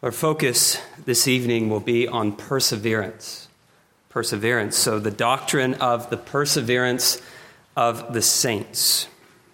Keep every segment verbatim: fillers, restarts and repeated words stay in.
Our focus this evening will be on perseverance. Perseverance. So the doctrine of the perseverance of the saints.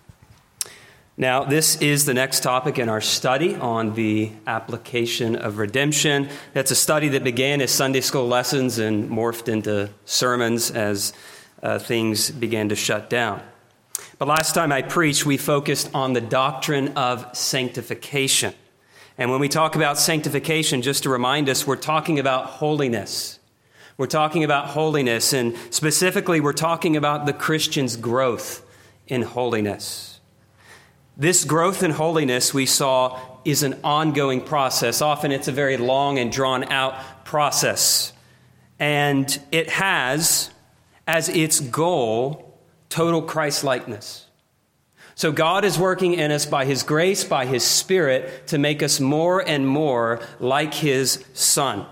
Now, this is the next topic in our study on the application of redemption. That's a study that began as Sunday school lessons and morphed into sermons as uh, things began to shut down. But last time I preached, we focused on the doctrine of sanctification. And when we talk about sanctification, just to remind us, we're talking about holiness. We're talking about holiness, and specifically, we're talking about the Christian's growth in holiness. This growth in holiness, we saw, is an ongoing process. Often it's a very long and drawn-out process. And it has, as its goal, total Christ-likeness. So God is working in us by His grace, by His Spirit, to make us more and more like His Son.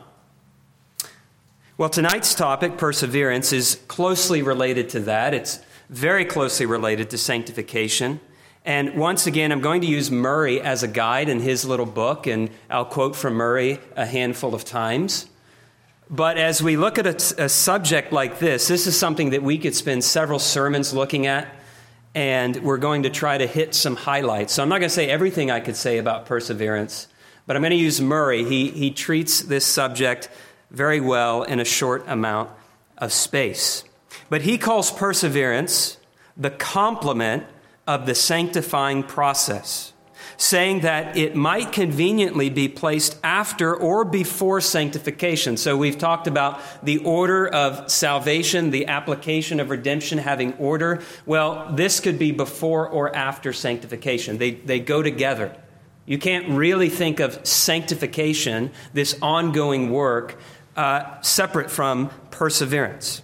Well, tonight's topic, perseverance, is closely related to that. It's very closely related to sanctification. And once again, I'm going to use Murray as a guide in his little book, and I'll quote from Murray a handful of times. But as we look at a, a subject like this, this is something that we could spend several sermons looking at. And we're going to try to hit some highlights. So I'm not going to say everything I could say about perseverance, but I'm going to use Murray. He, he treats this subject very well in a short amount of space. But he calls perseverance the complement of the sanctifying process, saying that it might conveniently be placed after or before sanctification. So we've talked about the order of salvation, the application of redemption having order. Well, this could be before or after sanctification. They, they go together. You can't really think of sanctification, this ongoing work, uh, separate from perseverance.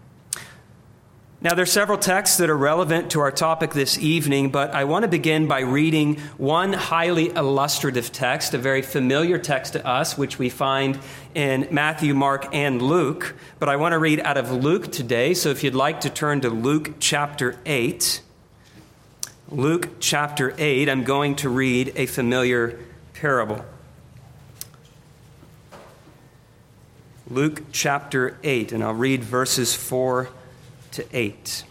Now, there are several texts that are relevant to our topic this evening, but I want to begin by reading one highly illustrative text, a very familiar text to us, which we find in Matthew, Mark, and Luke. But I want to read out of Luke today, so if you'd like to turn to Luke chapter eight. Luke chapter eight, I'm going to read a familiar parable. Luke chapter eight, and I'll read verses four to eight.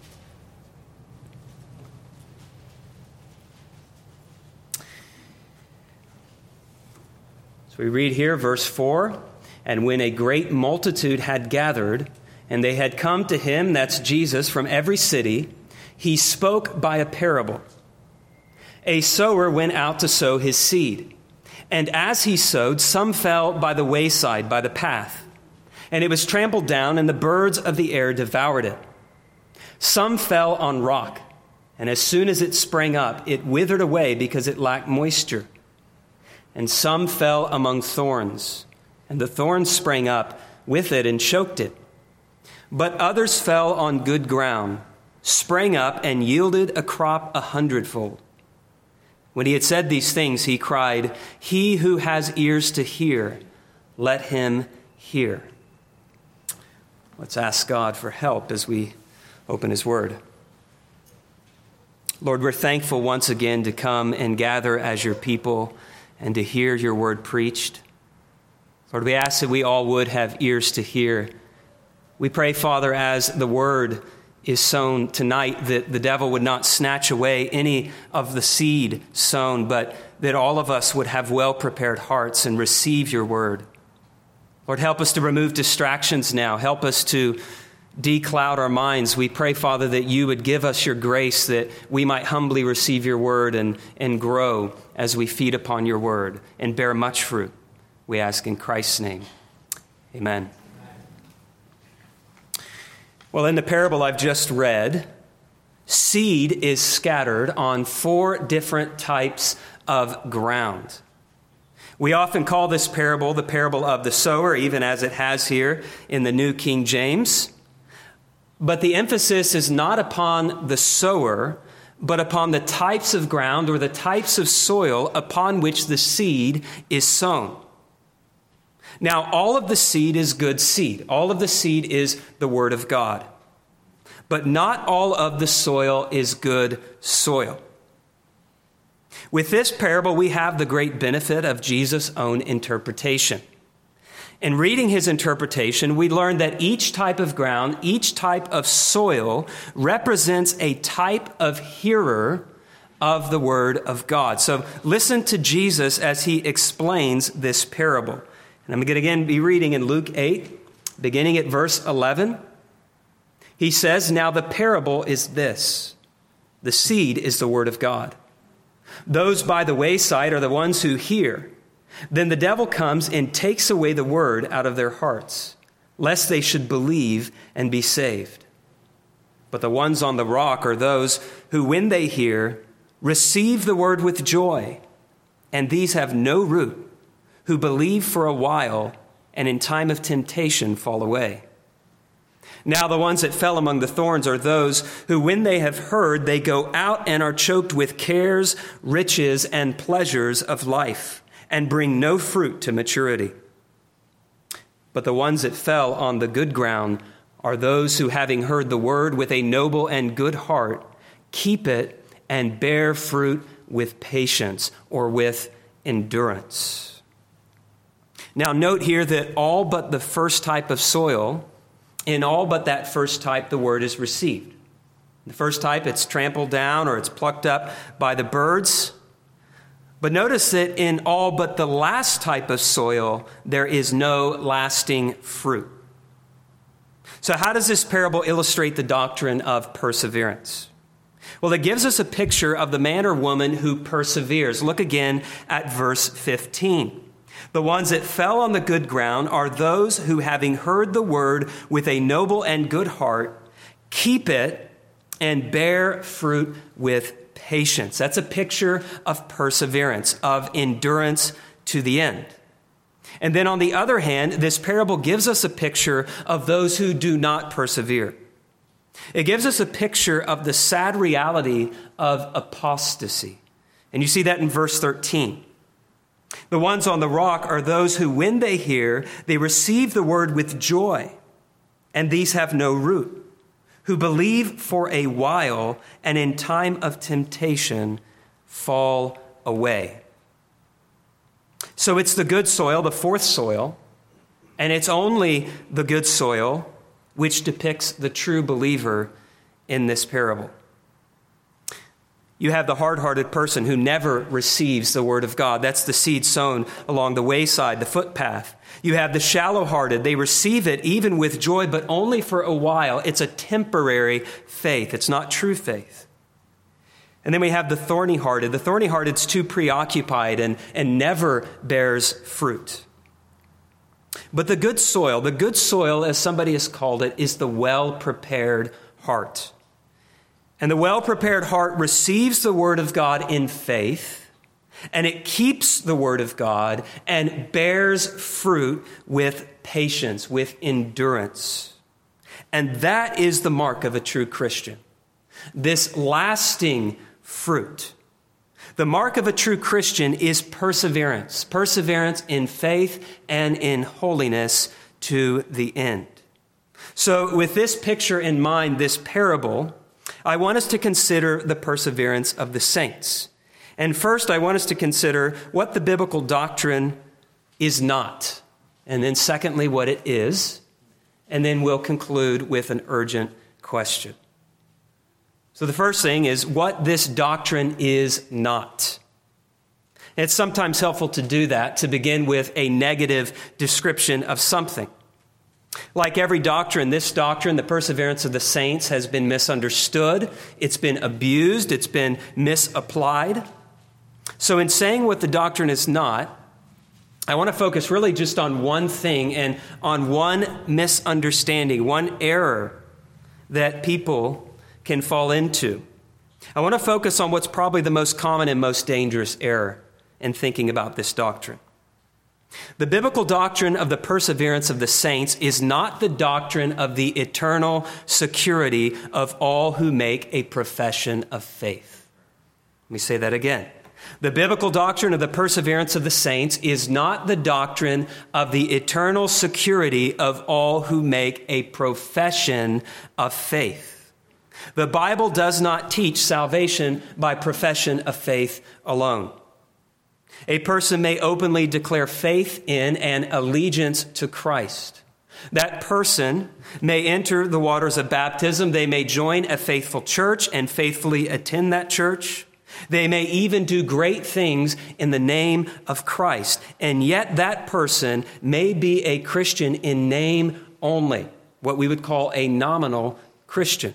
So we read here, verse four, and when a great multitude had gathered, and they had come to him, that's Jesus, from every city, he spoke by a parable. A sower went out to sow his seed, and as he sowed, some fell by the wayside, by the path, and it was trampled down, and the birds of the air devoured it. Some fell on rock, and as soon as it sprang up, it withered away because it lacked moisture. And some fell among thorns, and the thorns sprang up with it and choked it. But others fell on good ground, sprang up, and yielded a crop a hundredfold. When he had said these things, he cried, "He who has ears to hear, let him hear." Let's ask God for help as we open His Word. Lord, we're thankful once again to come and gather as your people and to hear your word preached. Lord, we ask that we all would have ears to hear. We pray, Father, as the word is sown tonight, that the devil would not snatch away any of the seed sown, but that all of us would have well-prepared hearts and receive your word. Lord, help us to remove distractions now. Help us to decloud our minds. We pray, Father, that you would give us your grace that we might humbly receive your word and, and grow as we feed upon your word and bear much fruit. We ask in Christ's name. Amen. Well, in the parable I've just read, seed is scattered on four different types of ground. We often call this parable the parable of the sower, even as it has here in the New King James. But the emphasis is not upon the sower, but upon the types of ground or the types of soil upon which the seed is sown. Now, all of the seed is good seed. All of the seed is the Word of God. But not all of the soil is good soil. With this parable, we have the great benefit of Jesus' own interpretation. In reading his interpretation, we learn that each type of ground, each type of soil represents a type of hearer of the word of God. So listen to Jesus as he explains this parable. And I'm going to again be reading in Luke eight, beginning at verse eleven. He says, "Now the parable is this. The seed is the word of God. Those by the wayside are the ones who hear. Then the devil comes and takes away the word out of their hearts, lest they should believe and be saved. But the ones on the rock are those who, when they hear, receive the word with joy. And these have no root, who believe for a while, and in time of temptation fall away. Now the ones that fell among the thorns are those who, when they have heard, they go out and are choked with cares, riches, and pleasures of life, and bring no fruit to maturity. But the ones that fell on the good ground are those who, having heard the word with a noble and good heart, keep it and bear fruit with patience," or with endurance. Now note here that all but the first type of soil, in all but that first type, the word is received. The first type, it's trampled down or it's plucked up by the birds. But notice that in all but the last type of soil, there is no lasting fruit. So how does this parable illustrate the doctrine of perseverance? Well, it gives us a picture of the man or woman who perseveres. Look again at verse fifteen. The ones that fell on the good ground are those who, having heard the word with a noble and good heart, keep it and bear fruit with patience. That's a picture of perseverance, of endurance to the end. And then on the other hand, this parable gives us a picture of those who do not persevere. It gives us a picture of the sad reality of apostasy. And you see that in verse thirteen. The ones on the rock are those who, when they hear, they receive the word with joy, and these have no root, who believe for a while, and in time of temptation fall away. So it's the good soil, the fourth soil, and it's only the good soil which depicts the true believer in this parable. You have the hard-hearted person who never receives the word of God. That's the seed sown along the wayside, the footpath. You have the shallow-hearted. They receive it even with joy, but only for a while. It's a temporary faith. It's not true faith. And then we have the thorny-hearted. The thorny-hearted's too preoccupied and, and never bears fruit. But the good soil, the good soil, as somebody has called it, is the well-prepared heart. And the well-prepared heart receives the word of God in faith, and it keeps the word of God and bears fruit with patience, with endurance. And that is the mark of a true Christian. This lasting fruit. The mark of a true Christian is perseverance. Perseverance in faith and in holiness to the end. So with this picture in mind, this parable, I want us to consider the perseverance of the saints. And first, I want us to consider what the biblical doctrine is not. And then secondly, what it is. And then we'll conclude with an urgent question. So the first thing is what this doctrine is not. It's sometimes helpful to do that, to begin with a negative description of something. Like every doctrine, this doctrine, the perseverance of the saints, has been misunderstood. It's been abused. It's been misapplied. So in saying what the doctrine is not, I want to focus really just on one thing and on one misunderstanding, one error that people can fall into. I want to focus on what's probably the most common and most dangerous error in thinking about this doctrine. The biblical doctrine of the perseverance of the saints is not the doctrine of the eternal security of all who make a profession of faith. Let me say that again. The biblical doctrine of the perseverance of the saints is not the doctrine of the eternal security of all who make a profession of faith. The Bible does not teach salvation by profession of faith alone. A person may openly declare faith in and allegiance to Christ. That person may enter the waters of baptism. They may join a faithful church and faithfully attend that church. They may even do great things in the name of Christ. And yet that person may be a Christian in name only, what we would call a nominal Christian.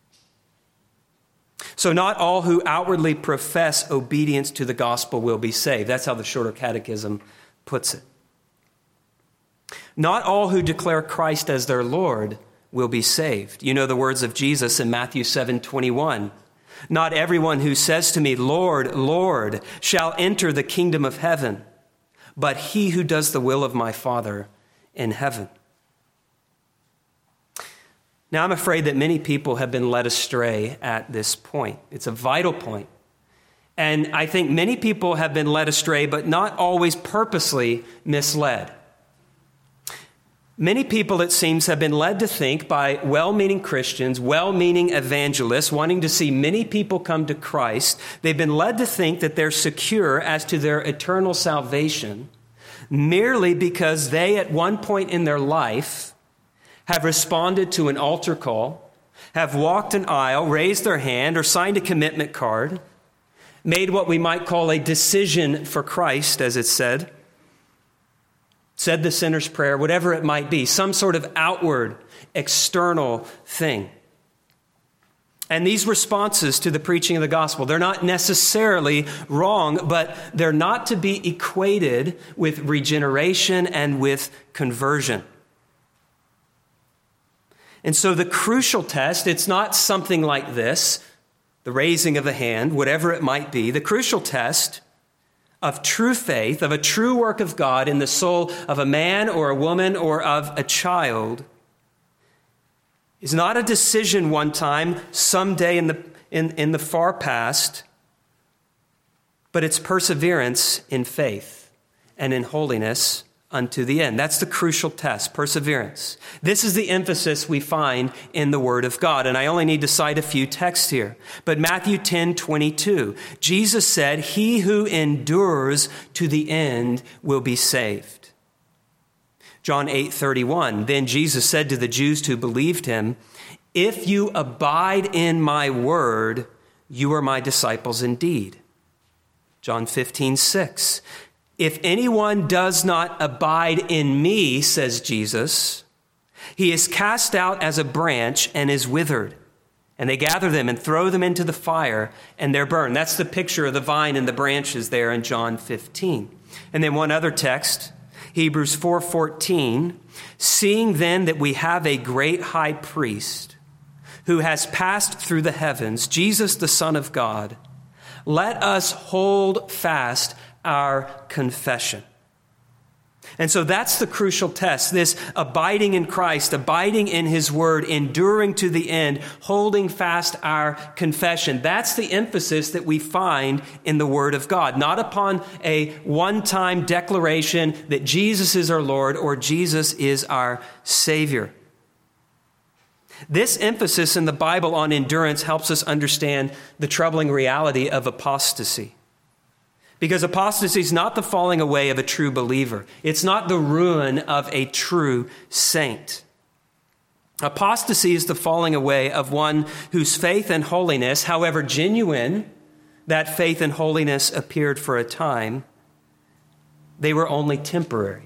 So not all who outwardly profess obedience to the gospel will be saved. That's how the Shorter Catechism puts it. Not all who declare Christ as their Lord will be saved. You know the words of Jesus in Matthew seven twenty-one. Not everyone who says to me, Lord, Lord, shall enter the kingdom of heaven, but he who does the will of my Father in heaven. Now, I'm afraid that many people have been led astray at this point. It's a vital point. And I think many people have been led astray, but not always purposely misled. Many people, it seems, have been led to think by well-meaning Christians, well-meaning evangelists, wanting to see many people come to Christ. They've been led to think that they're secure as to their eternal salvation merely because they, at one point in their life, have responded to an altar call, have walked an aisle, raised their hand, or signed a commitment card, made what we might call a decision for Christ, as it's said, said the sinner's prayer, whatever it might be, some sort of outward, external thing. And these responses to the preaching of the gospel, they're not necessarily wrong, but they're not to be equated with regeneration and with conversion. And so the crucial test, it's not something like this, the raising of the hand, whatever it might be. The crucial test of true faith, of a true work of God in the soul of a man or a woman or of a child, is not a decision one time, someday in the, in, in the far past, but it's perseverance in faith and in holiness unto the end. That's the crucial test, perseverance. This is the emphasis we find in the Word of God. And I only need to cite a few texts here. But Matthew ten twenty-two, Jesus said, he who endures to the end will be saved. John eight thirty-one, then Jesus said to the Jews who believed him, if you abide in my word, you are my disciples indeed. John fifteen six, if anyone does not abide in me, says Jesus, he is cast out as a branch and is withered. And they gather them and throw them into the fire and they're burned. That's the picture of the vine and the branches there in John fifteen. And then one other text, Hebrews four fourteen, seeing then that we have a great high priest who has passed through the heavens, Jesus the Son of God, let us hold fast our confession. And so that's the crucial test, this abiding in Christ, abiding in his word, enduring to the end, holding fast our confession. That's the emphasis that we find in the word of God, not upon a one-time declaration that Jesus is our Lord or Jesus is our Savior. This emphasis in the Bible on endurance helps us understand the troubling reality of apostasy. Because apostasy is not the falling away of a true believer. It's not the ruin of a true saint. Apostasy is the falling away of one whose faith and holiness, however genuine that faith and holiness appeared for a time, they were only temporary.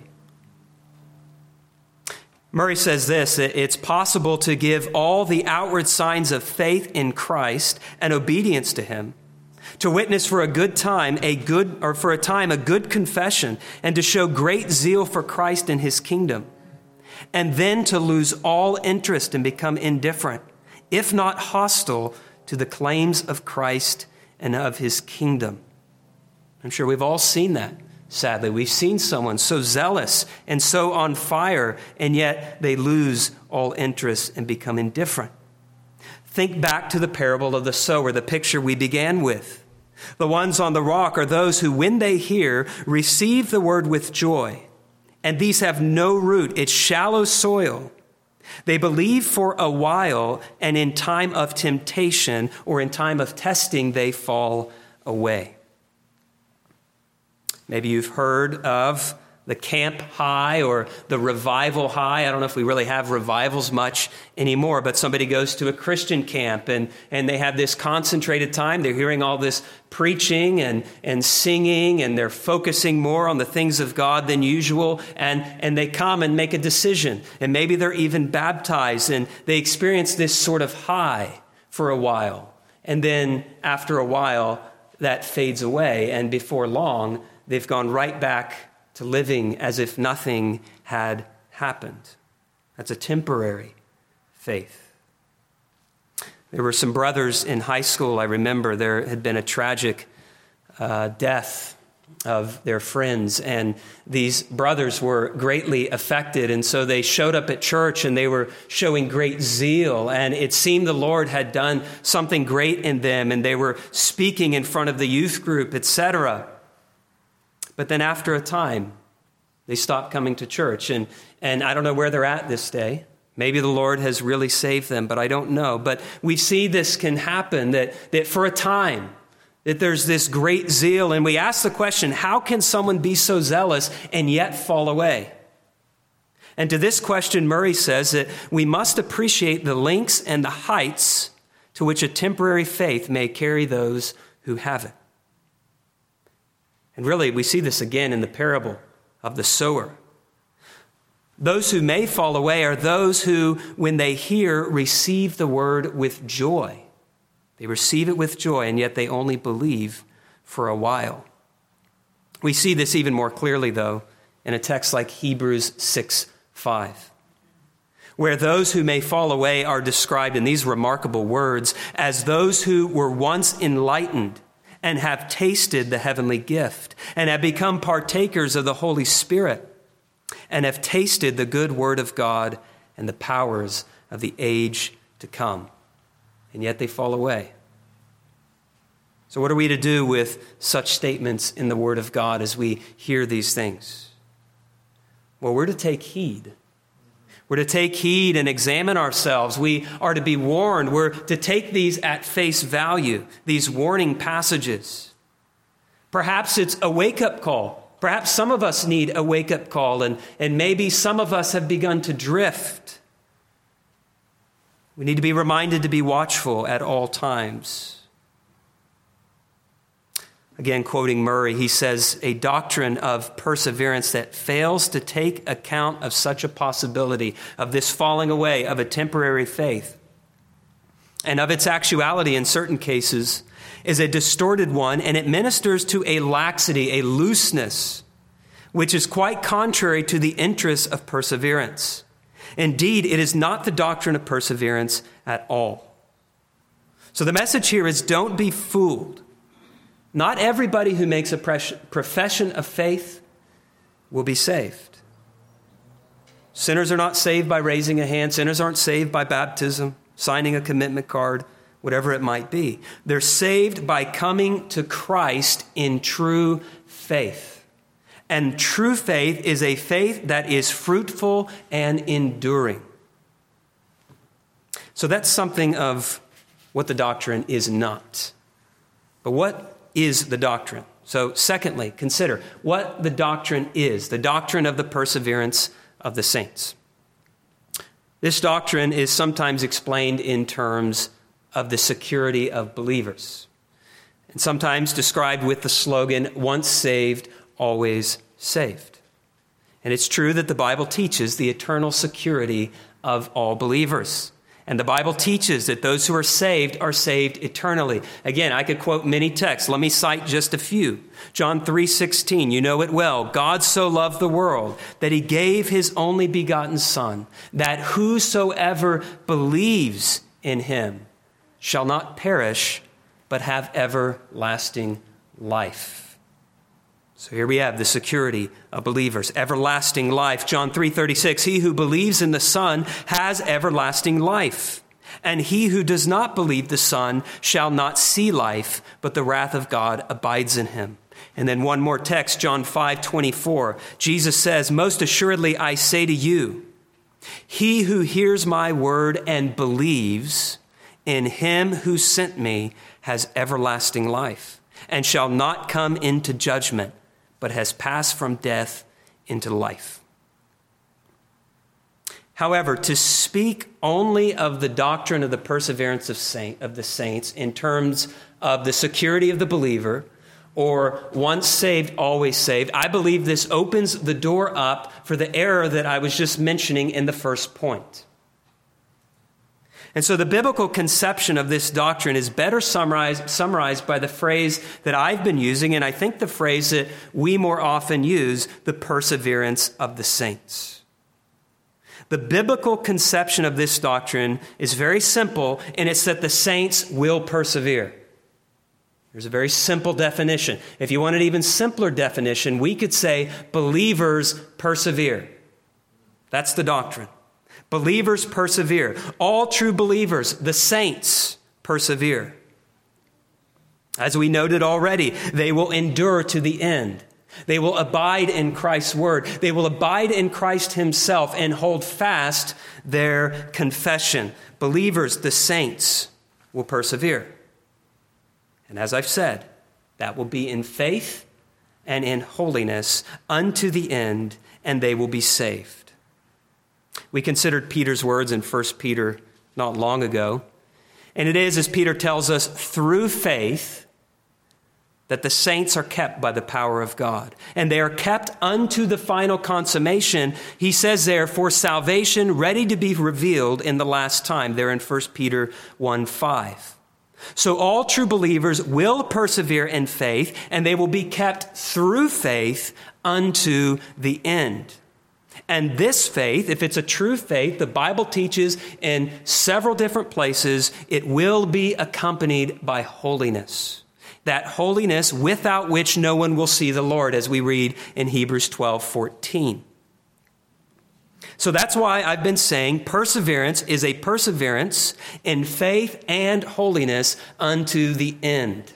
Murray says this, that it's possible to give all the outward signs of faith in Christ and obedience to him, to witness for a good time, a good, or for a time, a good confession, and to show great zeal for Christ and his kingdom, and then to lose all interest and become indifferent, if not hostile, to the claims of Christ and of his kingdom. I'm sure we've all seen that, sadly. We've seen someone so zealous and so on fire, and yet they lose all interest and become indifferent. Think back to the parable of the sower, the picture we began with. The ones on the rock are those who, when they hear, receive the word with joy. And these have no root. It's shallow soil. They believe for a while, and in time of temptation or in time of testing, they fall away. Maybe you've heard of the camp high or the revival high. I don't know if we really have revivals much anymore, but somebody goes to a Christian camp and, and they have this concentrated time. They're hearing all this preaching and, and singing, and they're focusing more on the things of God than usual. And, and they come and make a decision. And maybe they're even baptized, and they experience this sort of high for a while. And then after a while, that fades away. And before long, they've gone right back to living as if nothing had happened. That's a temporary faith. There were some brothers in high school, I remember. There had been a tragic uh, death of their friends, and these brothers were greatly affected, and so they showed up at church, and they were showing great zeal, and it seemed the Lord had done something great in them, and they were speaking in front of the youth group, et cetera. But then after a time, they stopped coming to church. And, and I don't know where they're at this day. Maybe the Lord has really saved them, but I don't know. But we see this can happen, that, that for a time, that there's this great zeal. And we ask the question, how can someone be so zealous and yet fall away? And to this question, Murray says that we must appreciate the lengths and the heights to which a temporary faith may carry those who have it. And really, we see this again in the parable of the sower. Those who may fall away are those who, when they hear, receive the word with joy. They receive it with joy, and yet they only believe for a while. We see this even more clearly, though, in a text like Hebrews six five, where those who may fall away are described in these remarkable words as those who were once enlightened and have tasted the heavenly gift, and have become partakers of the Holy Spirit, and have tasted the good word of God and the powers of the age to come. And yet they fall away. So what are we to do with such statements in the word of God as we hear these things? Well, we're to take heed. We're to take heed and examine ourselves. We are to be warned. We're to take these at face value, these warning passages. Perhaps it's a wake-up call. Perhaps some of us need a wake-up call, and, and maybe some of us have begun to drift. We need to be reminded to be watchful at all times. Again, quoting Murray, he says, a doctrine of perseverance that fails to take account of such a possibility, of this falling away of a temporary faith, and of its actuality in certain cases, is a distorted one, and it ministers to a laxity, a looseness, which is quite contrary to the interests of perseverance. Indeed, it is not the doctrine of perseverance at all. So the message here is, don't be fooled. Not everybody who makes a profession of faith will be saved. Sinners are not saved by raising a hand. Sinners aren't saved by baptism, signing a commitment card, whatever it might be. They're saved by coming to Christ in true faith. And true faith is a faith that is fruitful and enduring. So that's something of what the doctrine is not. But what is the doctrine? So secondly, consider what the doctrine is, the doctrine of the perseverance of the saints. This doctrine is sometimes explained in terms of the security of believers, and sometimes described with the slogan, once saved, always saved. And it's true that the Bible teaches the eternal security of all believers. And the Bible teaches that those who are saved are saved eternally. Again, I could quote many texts. Let me cite just a few. John three sixteen, you know it well. God so loved the world that he gave his only begotten Son, that whosoever believes in him shall not perish, but have everlasting life. So here we have the security of believers, everlasting life. John three thirty-six, he who believes in the Son has everlasting life. And he who does not believe the Son shall not see life, but the wrath of God abides in him. And then one more text, John five twenty-four. Jesus says, most assuredly I say to you, He who hears my word and believes in him who sent me has everlasting life, and shall not come into judgment, but has passed from death into life. However, to speak only of the doctrine of the perseverance of, saint, of the saints in terms of the security of the believer, or once saved, always saved, I believe this opens the door up for the error that I was just mentioning in the first point. And so the biblical conception of this doctrine is better summarized, summarized by the phrase that I've been using, and I think the phrase that we more often use, the perseverance of the saints. The biblical conception of this doctrine is very simple, and it's that the saints will persevere. There's a very simple definition. If you want an even simpler definition, we could say believers persevere. That's the doctrine. Believers persevere. All true believers, the saints, persevere. As we noted already, they will endure to the end. They will abide in Christ's word. They will abide in Christ himself and hold fast their confession. Believers, the saints, will persevere. And as I've said, that will be in faith and in holiness unto the end, and they will be saved. We considered Peter's words in First Peter not long ago. And it is, as Peter tells us, through faith that the saints are kept by the power of God. And they are kept unto the final consummation. He says there, for salvation ready to be revealed in the last time, there in First Peter one five. So all true believers will persevere in faith, and they will be kept through faith unto the end. And this faith, if it's a true faith, the Bible teaches in several different places, it will be accompanied by holiness. That holiness without which no one will see the Lord, as we read in Hebrews twelve fourteen. So that's why I've been saying perseverance is a perseverance in faith and holiness unto the end.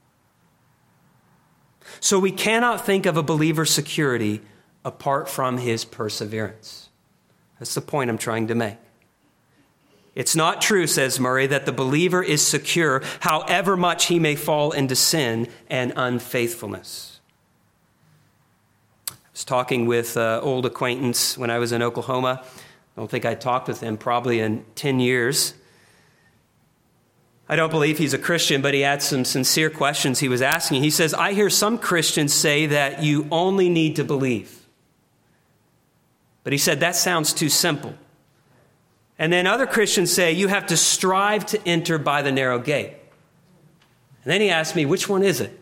So we cannot think of a believer's security apart from his perseverance. That's the point I'm trying to make. It's not true, says Murray, that the believer is secure however much he may fall into sin and unfaithfulness. I was talking with an old acquaintance when I was in Oklahoma. I don't think I talked with him probably in ten years. I don't believe he's a Christian, but he had some sincere questions he was asking. He says, I hear some Christians say that you only need to believe. But he said, that sounds too simple. And then other Christians say you have to strive to enter by the narrow gate. And then he asked me, which one is it?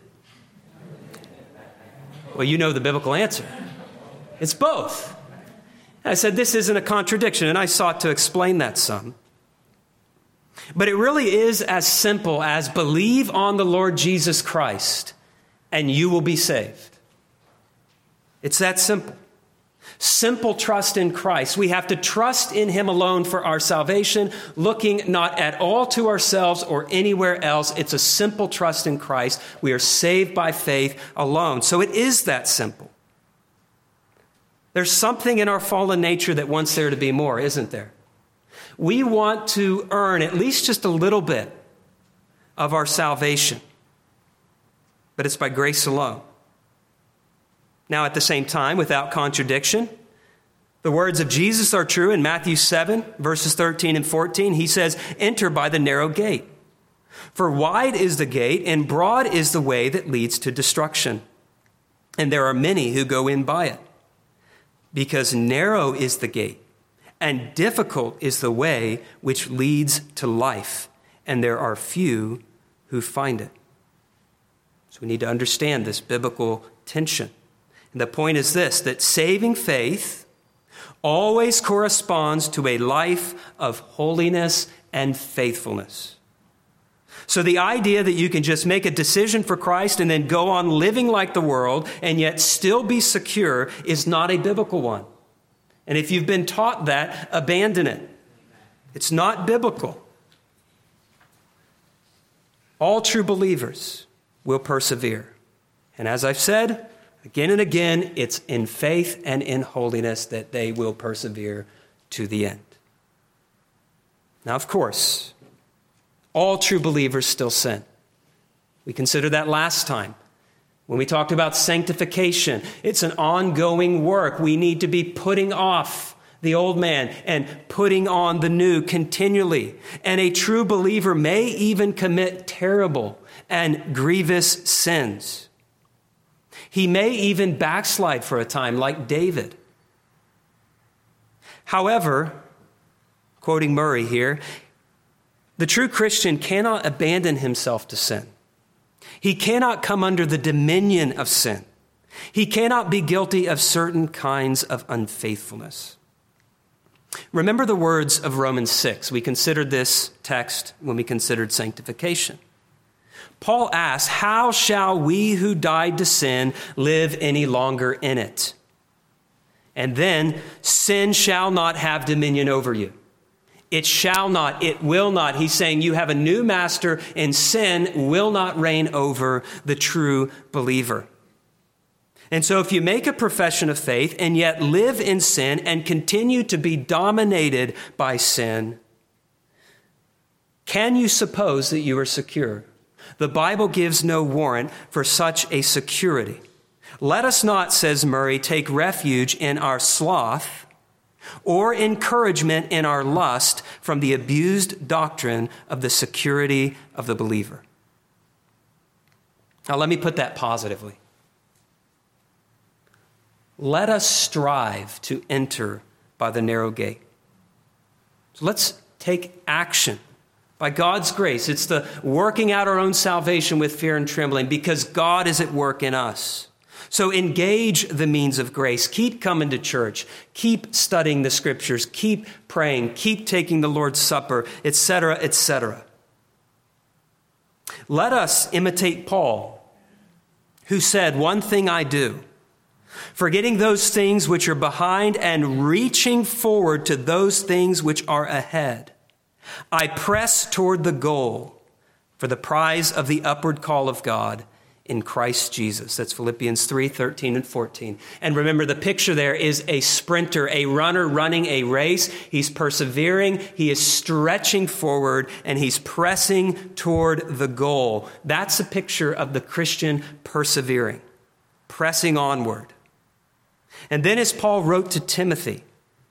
Well, you know the biblical answer. It's both. And I said, this isn't a contradiction, and I sought to explain that some. But it really is as simple as believe on the Lord Jesus Christ, and you will be saved. It's that simple. Simple trust in Christ. We have to trust in him alone for our salvation, looking not at all to ourselves or anywhere else. It's a simple trust in Christ. We are saved by faith alone. So it is that simple. There's something in our fallen nature that wants there to be more, isn't there? We want to earn at least just a little bit of our salvation, but it's by grace alone. Now, at the same time, without contradiction, the words of Jesus are true. In Matthew seven, verses thirteen and fourteen, he says, enter by the narrow gate. For wide is the gate and broad is the way that leads to destruction. And there are many who go in by it. Because narrow is the gate and difficult is the way which leads to life. And there are few who find it. So we need to understand this biblical tension. And the point is this, that saving faith always corresponds to a life of holiness and faithfulness. So the idea that you can just make a decision for Christ and then go on living like the world and yet still be secure is not a biblical one. And if you've been taught that, abandon it. It's not biblical. All true believers will persevere. And as I've said, again and again, it's in faith and in holiness that they will persevere to the end. Now, of course, all true believers still sin. We considered that last time when we talked about sanctification. It's an ongoing work. We need to be putting off the old man and putting on the new continually. And a true believer may even commit terrible and grievous sins. He may even backslide for a time, like David. However, quoting Murray here, the true Christian cannot abandon himself to sin. He cannot come under the dominion of sin. He cannot be guilty of certain kinds of unfaithfulness. Remember the words of Romans six. We considered this text when we considered sanctification. Paul asks, how shall we who died to sin live any longer in it? And then, sin shall not have dominion over you. It shall not, it will not. He's saying you have a new master, and sin will not reign over the true believer. And so if you make a profession of faith and yet live in sin and continue to be dominated by sin, can you suppose that you are secure? The Bible gives no warrant for such a security. Let us not, says Murray, take refuge in our sloth or encouragement in our lust from the abused doctrine of the security of the believer. Now, let me put that positively. Let us strive to enter by the narrow gate. So let's take action. By God's grace, it's the working out our own salvation with fear and trembling because God is at work in us. So engage the means of grace. Keep coming to church. Keep studying the scriptures. Keep praying. Keep taking the Lord's Supper, et cetera, et cetera. Let us imitate Paul, who said, "One thing I do, forgetting those things which are behind and reaching forward to those things which are ahead, I press toward the goal for the prize of the upward call of God in Christ Jesus." That's Philippians three, thirteen and fourteen. And remember, the picture there is a sprinter, a runner running a race. He's persevering, he is stretching forward, and he's pressing toward the goal. That's a picture of the Christian persevering, pressing onward. And then as Paul wrote to Timothy,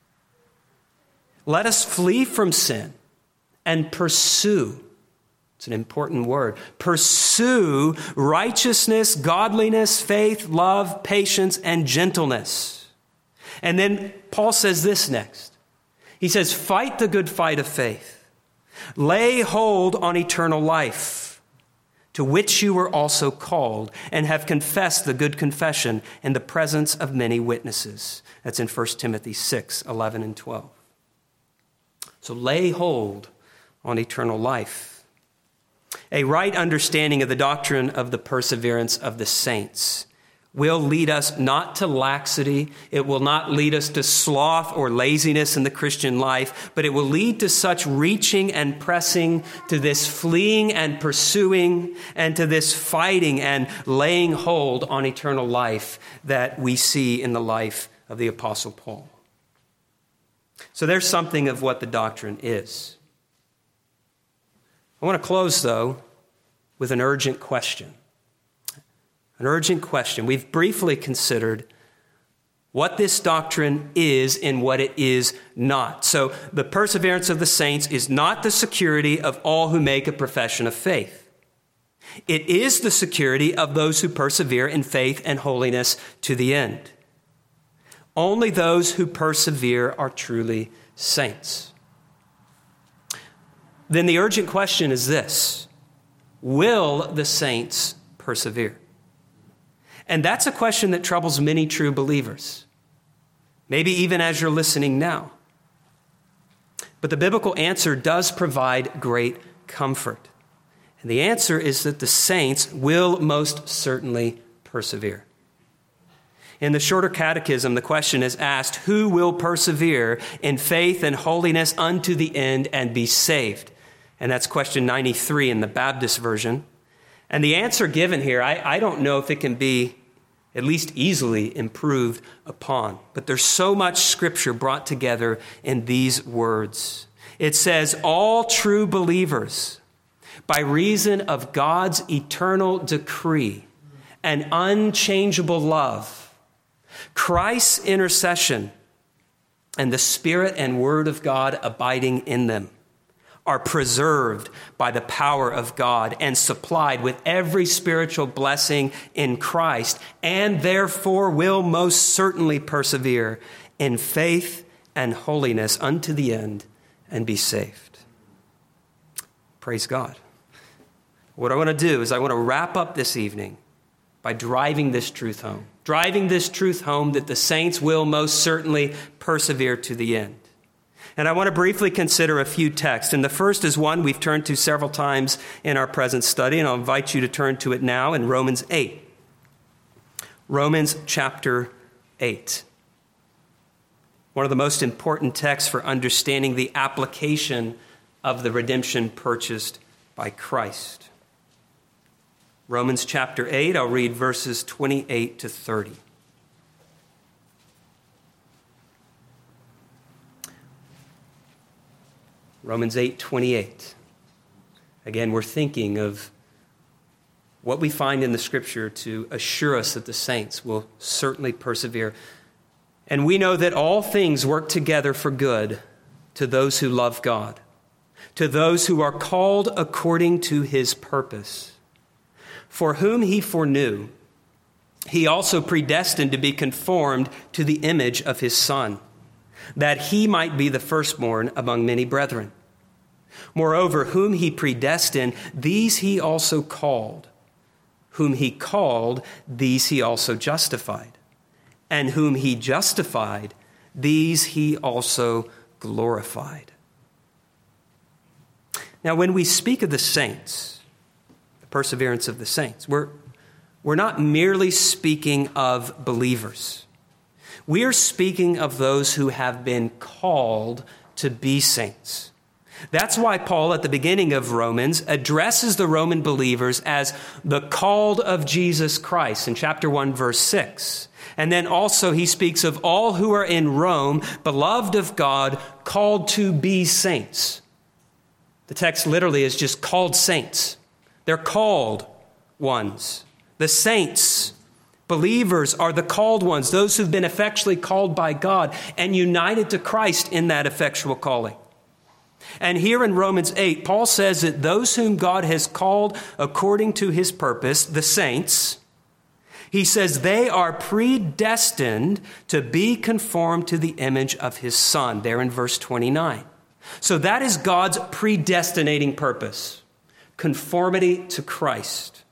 let us flee from sin and pursue. It's an important word. Pursue righteousness, godliness, faith, love, patience, and gentleness. And then Paul says this next. He says, fight the good fight of faith. Lay hold on eternal life, to which you were also called, and have confessed the good confession in the presence of many witnesses. That's in First Timothy six, eleven and twelve. So lay hold on eternal life. A right understanding of the doctrine of the perseverance of the saints will lead us not to laxity. It will not lead us to sloth or laziness in the Christian life, but it will lead to such reaching and pressing, to this fleeing and pursuing, and to this fighting and laying hold on eternal life that we see in the life of the Apostle Paul. So there's something of what the doctrine is. I want to close, though, with an urgent question. An urgent question. We've briefly considered what this doctrine is and what it is not. So the perseverance of the saints is not the security of all who make a profession of faith. It is the security of those who persevere in faith and holiness to the end. Only those who persevere are truly saints. Then the urgent question is this: will the saints persevere? And that's a question that troubles many true believers, maybe even as you're listening now. But the biblical answer does provide great comfort. And the answer is that the saints will most certainly persevere. In the Shorter Catechism, the question is asked, who will persevere in faith and holiness unto the end and be saved? And that's question ninety-three in the Baptist version. And the answer given here, I, I don't know if it can be at least easily improved upon. But there's so much Scripture brought together in these words. It says, all true believers, by reason of God's eternal decree and unchangeable love, Christ's intercession, and the Spirit and Word of God abiding in them, are preserved by the power of God and supplied with every spiritual blessing in Christ, and therefore will most certainly persevere in faith and holiness unto the end and be saved. Praise God. What I want to do is I want to wrap up this evening by driving this truth home. Driving this truth home that the saints will most certainly persevere to the end. And I want to briefly consider a few texts. And the first is one we've turned to several times in our present study, and I'll invite you to turn to it now in Romans eight. Romans chapter eight. One of the most important texts for understanding the application of the redemption purchased by Christ. Romans chapter eight, I'll read verses twenty-eight to thirty. Romans eight twenty-eight. Again, we're thinking of what we find in the Scripture to assure us that the saints will certainly persevere. And we know that all things work together for good to those who love God, to those who are called according to his purpose. For whom he foreknew, he also predestined to be conformed to the image of his Son, that he might be the firstborn among many brethren. Moreover, whom he predestined, these he also called. Whom he called, these he also justified. And whom he justified, these he also glorified. Now, when we speak of the saints, the perseverance of the saints, we're, we're not merely speaking of believers. We are speaking of those who have been called to be saints. That's why Paul, at the beginning of Romans, addresses the Roman believers as the called of Jesus Christ in chapter one, verse six. And then also he speaks of all who are in Rome, beloved of God, called to be saints. The text literally is just called saints. They're called ones. The saints, believers, are the called ones, those who've been effectually called by God and united to Christ in that effectual calling. And here in Romans eight, Paul says that those whom God has called according to his purpose, the saints, he says they are predestined to be conformed to the image of his Son, there in verse twenty-nine. So that is God's predestinating purpose, conformity to Christ.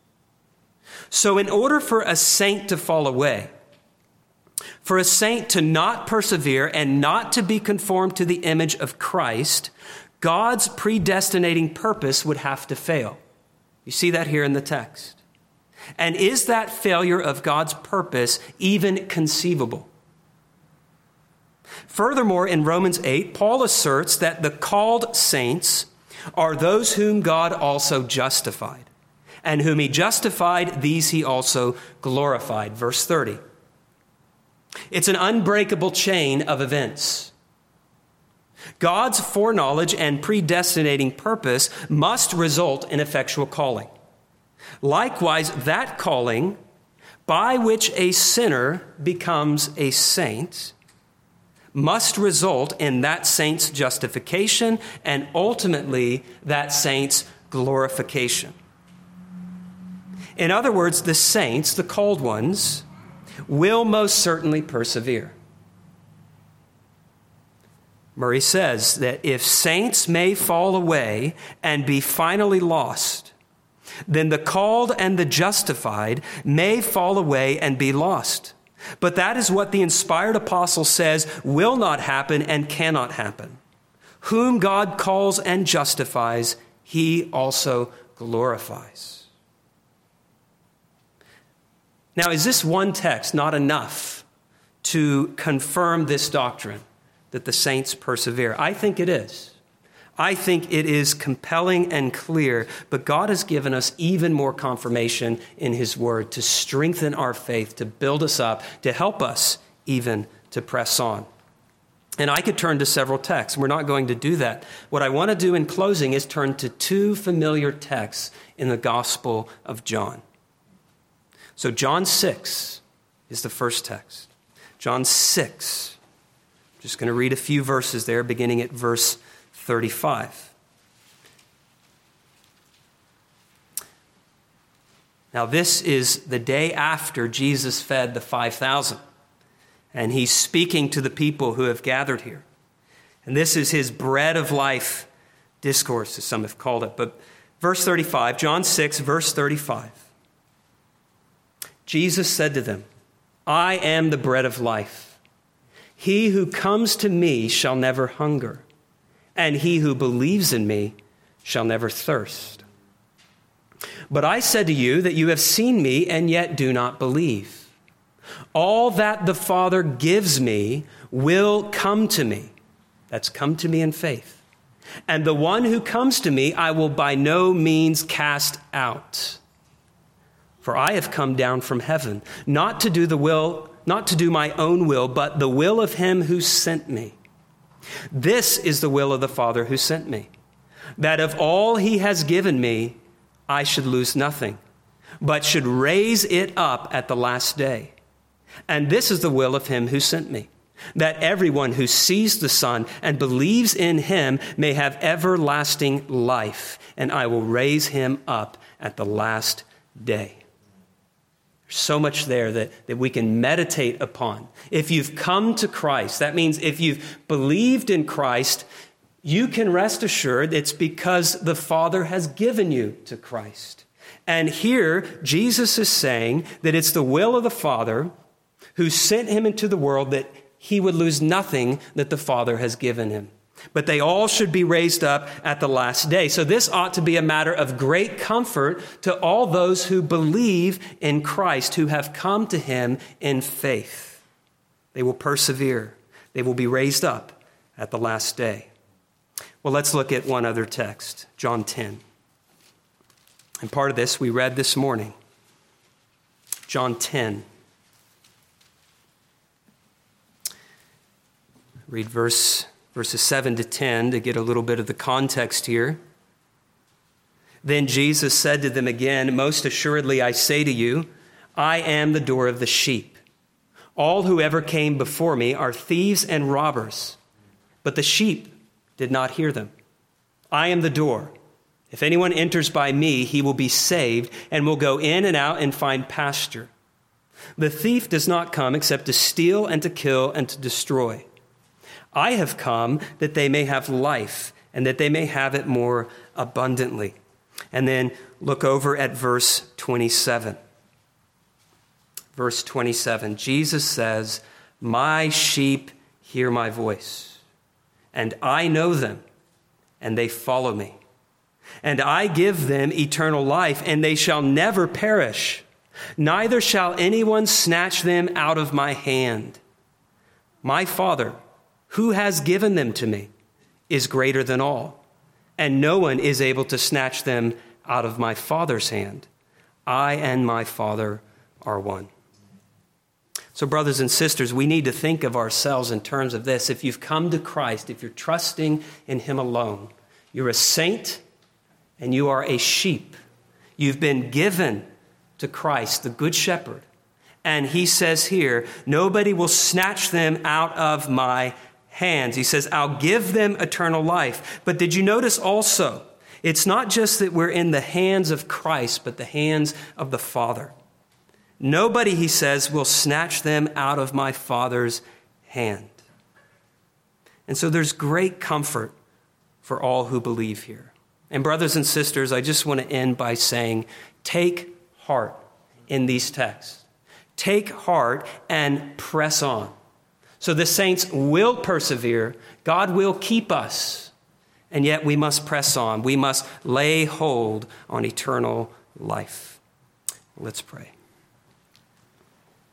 So in order for a saint to fall away, for a saint to not persevere and not to be conformed to the image of Christ, God's predestinating purpose would have to fail. You see that here in the text. And is that failure of God's purpose even conceivable? Furthermore, in Romans eight, Paul asserts that the called saints are those whom God also justified. And whom he justified, these he also glorified. Verse thirty. It's an unbreakable chain of events. God's foreknowledge and predestinating purpose must result in effectual calling. Likewise, that calling by which a sinner becomes a saint must result in that saint's justification and ultimately that saint's glorification. In other words, the saints, the called ones, will most certainly persevere. Murray says that if saints may fall away and be finally lost, then the called and the justified may fall away and be lost. But that is what the inspired apostle says will not happen and cannot happen. Whom God calls and justifies, he also glorifies. Now, is this one text not enough to confirm this doctrine that the saints persevere? I think it is. I think it is compelling and clear, but God has given us even more confirmation in his word to strengthen our faith, to build us up, to help us even to press on. And I could turn to several texts. We're not going to do that. What I want to do in closing is turn to two familiar texts in the Gospel of John. So John six is the first text. John six. I'm just going to read a few verses there, beginning at verse thirty-five. Now this is the day after Jesus fed the five thousand. And he's speaking to the people who have gathered here. And this is his bread of life discourse, as some have called it. But verse thirty-five, John six, verse thirty-five. Jesus said to them, I am the bread of life. He who comes to me shall never hunger, and he who believes in me shall never thirst. But I said to you that you have seen me and yet do not believe. All that the Father gives me will come to me. That's come to me in faith. And the one who comes to me, I will by no means cast out. For I have come down from heaven, not to do the will, not to do my own will, but the will of him who sent me. This is the will of the Father who sent me, that of all he has given me, I should lose nothing, but should raise it up at the last day. And this is the will of him who sent me, that everyone who sees the Son and believes in him may have everlasting life, and I will raise him up at the last day. There's so much there that, that we can meditate upon. If you've come to Christ, that means if you've believed in Christ, you can rest assured it's because the Father has given you to Christ. And here, Jesus is saying that it's the will of the Father who sent him into the world that he would lose nothing that the Father has given him. But they all should be raised up at the last day. So this ought to be a matter of great comfort to all those who believe in Christ, who have come to him in faith. They will persevere. They will be raised up at the last day. Well, let's look at one other text, John ten. And part of this we read this morning. John ten. Read verse, verses seven to ten to get a little bit of the context here. Then Jesus said to them again, most assuredly I say to you, I am the door of the sheep. All who ever came before me are thieves and robbers, but the sheep did not hear them. I am the door. If anyone enters by me, he will be saved and will go in and out and find pasture. The thief does not come except to steal and to kill and to destroy. I have come that they may have life and that they may have it more abundantly. And then look over at verse twenty-seven. Verse twenty-seven, Jesus says, my sheep hear my voice, and I know them, and they follow me. And I give them eternal life, and they shall never perish. Neither shall anyone snatch them out of my hand. My Father, who has given them to me, is greater than all, and no one is able to snatch them out of my Father's hand. I and my Father are one. So, brothers and sisters, we need to think of ourselves in terms of this. If you've come to Christ, if you're trusting in him alone, you're a saint and you are a sheep. You've been given to Christ, the Good Shepherd. And he says here, nobody will snatch them out of my hands. He says, I'll give them eternal life. But did you notice also, it's not just that we're in the hands of Christ, but the hands of the Father. Nobody, he says, will snatch them out of my Father's hand. And so there's great comfort for all who believe here. And brothers and sisters, I just want to end by saying, take heart in these texts. Take heart and press on. So the saints will persevere. God will keep us. And yet we must press on. We must lay hold on eternal life. Let's pray.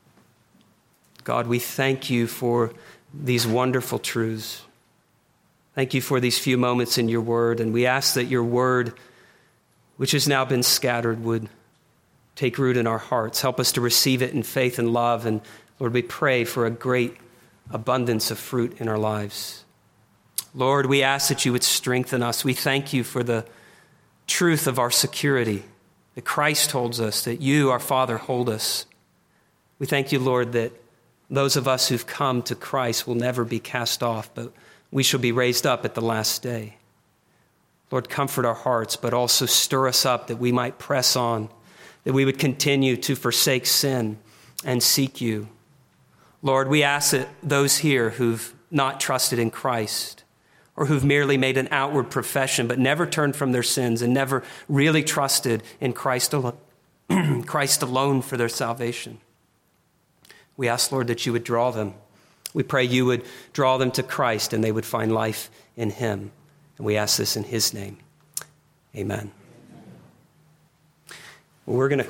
God, we thank you for these wonderful truths. Thank you for these few moments in your word, and we ask that your word, which has now been scattered, would take root in our hearts. Help us to receive it in faith and love, and Lord, we pray for a great abundance of fruit in our lives. Lord, we ask that you would strengthen us. We thank you for the truth of our security, that Christ holds us, that you, our Father, hold us. We thank you, Lord, that those of us who've come to Christ will never be cast off, but we shall be raised up at the last day. Lord, comfort our hearts, but also stir us up that we might press on, that we would continue to forsake sin and seek you. Lord, we ask that those here who've not trusted in Christ, or who've merely made an outward profession but never turned from their sins and never really trusted in Christ alone, Christ alone for their salvation, we ask, Lord, that you would draw them. We pray you would draw them to Christ and they would find life in him. And we ask this in his name. Amen. Well, we're going to